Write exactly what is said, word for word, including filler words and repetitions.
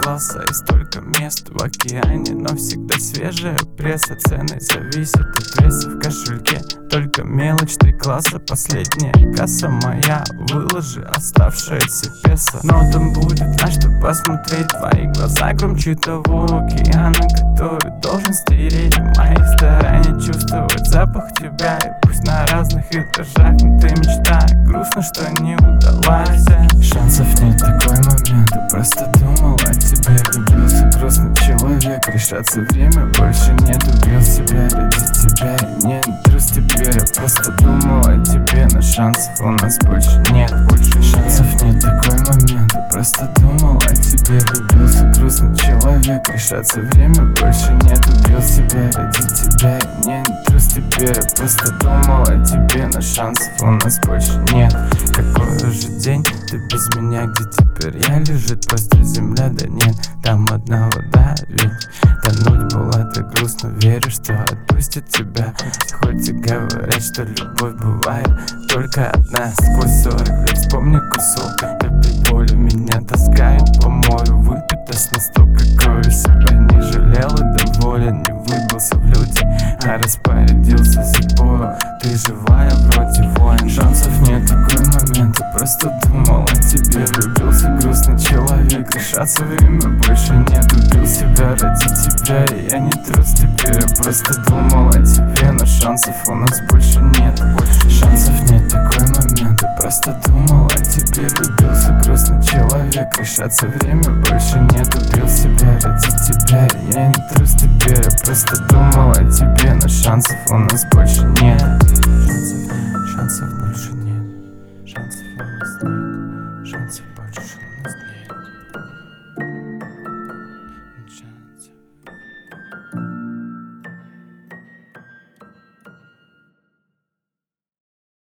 класса и столько мест в океане, но всегда свежая пресса. Цены зависят от пресса в кошельке. Только мелочь, три класса, последняя касса моя. Выложи оставшиеся песо, но там будет на что посмотреть. Твои глаза громче того океана, который должен стереть мои старания. Чувствовать запах тебя, и пусть на разных этажах, но ты мечта. Грустно, что не удалась. Шансов нет, такой момент. Я просто думал о тебе, влюбился. Грустный человек, решаться время больше нет. Убил себя ради тебя, и не трус теперь. Я просто думал о тебе, но шансов у нас больше нет. Больше шансов нет, такой момент. Я просто думал о тебе, влюбился. Грустный человек, решаться время больше нет. Убил себя ради тебя, и не трус теперь. Я просто думал о тебе, но шансов у нас больше нет. Какой же день ты без меня, где теперь я? Лежит просто земля, да нет, там одна вода. Ведь тонуть было так грустно, верю, что отпустит тебя. Хоть и говорят, что любовь бывает только одна. Сквозь сорок лет вспомни кусок, этой боли меня таскает по морю. Выпитость настолько крови, себя не жалел и доволен. Не выбился в люди, а распорядился судьбою. Ты живая, вроде воин. Шансов нет, такой момент. Я просто думал о тебе, влюбился. Грустный человек, решаться время больше нет. Убил себя ради тебя, и я не трус теперь. Я просто думал о тебе, но шансов у нас больше нет. Больше шансов нет, такой момент. Я просто думал о тебе, влюбился. Грустный человек, решаться время больше нет. Убил себя ради тебя, и я не трус теперь. Я просто думал о тебе, но шансов у нас больше нет. Шансов, шансов больше нет. Шансов у нас нет. Шансов.